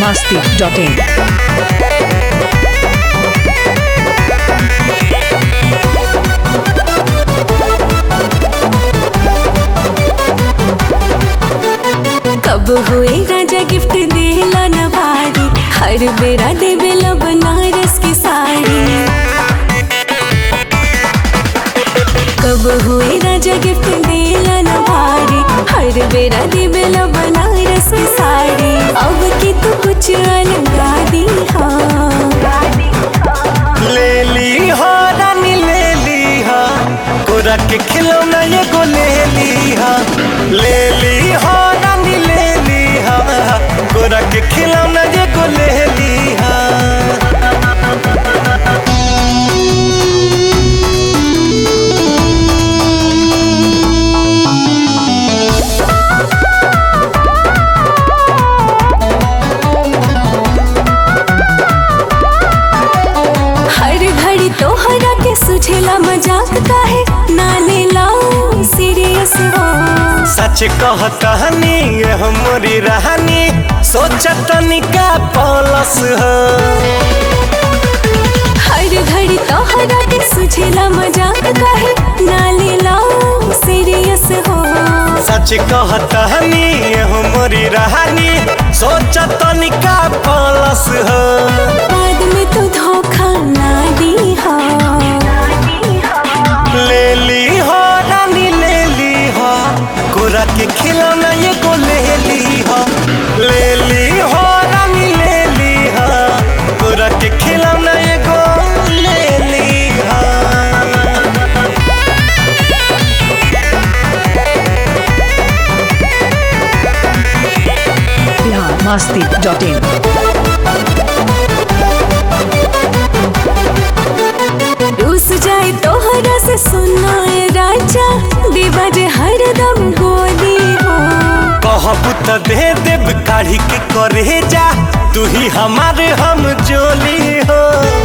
biharmasti.in कब हुए राजा gift देला न भारी, हर बेरा देवेला बनारस की साड़ी। कब हुए राजा गिफ्ट देला न भारी, हर बेरा देवेला बनारस की साड़ी। अब की तू कुछ अलगा दी ले ली हो रानी ले ली हा, गोरा के खिलौना ये गो ले ली हा। ले ली हो रानी ले ली हा, गोरा के खिलौना ये गो ले ली हा। तोहरा के सुझेला मजाक काहे ना लेला सीरियस हो। सच कहतनी हमरी रहनी सोचतनी का पलस हो। हर घड़ी तोहरा के सुझेला मजाक काहे ना लेला सीरियस हो। सच कहतनी हमरी रहनी सोचतनी का पलस हो। बाद में तू धोखा ना दी हो। ले ली हो रानी ले ली हो, गोरा के खिलौना ये गो ले ली हो। ले ली हो रानी ले ली हो, गोरा के खिलौना ये गो ले ली हो। biharmasti.in रूस जाए तोहरा से सुना राजा, देवा जे हरदम गोली हो। कहबू त दे देव काढ़ी के करे जा, तू ही हमारे हम जोली हो।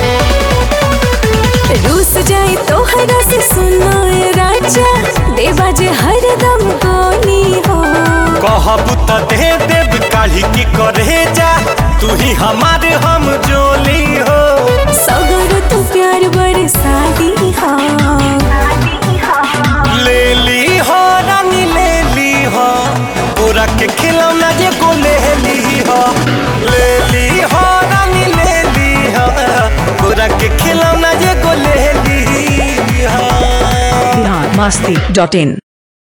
रूस जाए तोहरा से सुना राजा, देवा जे हरदम गोली हो। कहबू त दे देव काढ़ी के करे जा, तू ही हमारे हम जोली हो। सगर तू प्यार बरसाती हो। ले ली हो रानी ले ली हो, गोरा के खिलौना ये गो ले ली हो। ले ली हो रानी ले ली हो, गोरा के खिलौना ये गो ले ली हो। biharmasti.in